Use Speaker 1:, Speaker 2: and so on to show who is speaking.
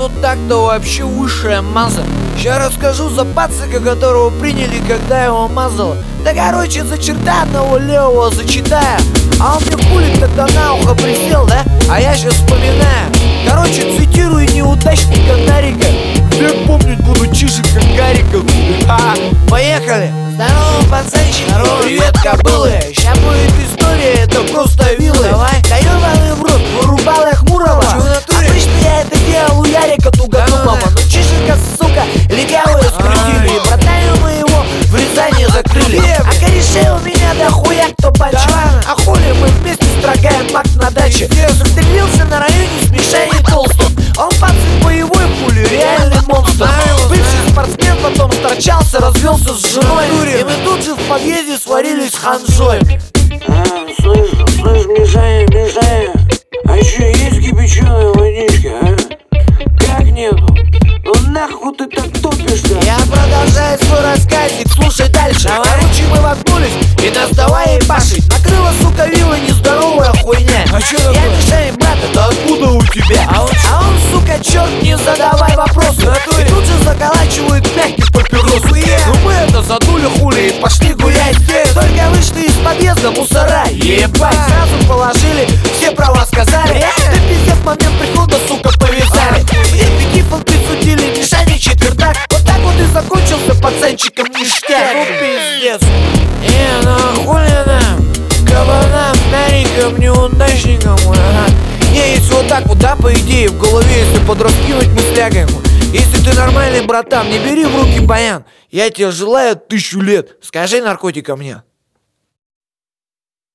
Speaker 1: ну так-то вообще высшая маза. Сейчас расскажу за пацика, которого приняли, когда его мазало. Да короче, за черта одного левого зачитаю. А он мне хули тогда на ухо присел, да? А я сейчас вспоминаю. Короче, цитирую неудачника Нарика. Век помнить буду чиже, как Гариков. Поехали! Здорово, пацанчики! Здорово, привет, кобылы! Ща будет история, это просто вилы. Давай! Да ёбаный в рот, вырубал я Хмурого. Обычно я это делал у Ярика Тугодумова. Но чижика, сука, легавые скрутили. Братаню моего в Рязани закрыли. А корешей у меня дохуя кто бачит. А хули мы вместе строгаем мак на даче. Застрелился на районе с Мишаней Толстым. Он пацан боевой пули, реальный монстр. Бывший спортсмен потом сторчался, развелся с женой. И мы тут же в подъезде сварились с ханжой.
Speaker 2: Слышь, Мишаня, а еще есть кипяченая водичка, а? Как нету? Ну нахуй ты так топишь-то?
Speaker 1: Я продолжаю свой рассказик, слушай дальше. Короче, мы воткнулись, и нас давай ебашить. Накрыла, сука, вилла нездоровая хуйня.
Speaker 2: А чё
Speaker 1: Я
Speaker 2: такое?
Speaker 1: Мишаня, брат, это откуда у тебя? А он, сука, черт, не задавай вопросы. И тут же заколачивают мягкий папирос. Ну мы это задули хули и пошли гулять. Только вышли из подъезда мусора. Ебать, сразу положили, все права сказали. Ты пиздец, момент прихода, сука, повязали. Мне Никифон присудили, Мишане четвертак. Вот так вот и закончился пацанчиком ништяк. Ну пиздец. Ну хули нам, кабанам, нарикам, неудачникам. Не, если вот так вот, да, по идее, в голове, если подраскивать мыслягами. Если ты нормальный, братан, не бери в руки баян. Я тебе желаю 1000 лет. Скажи наркотикам мне.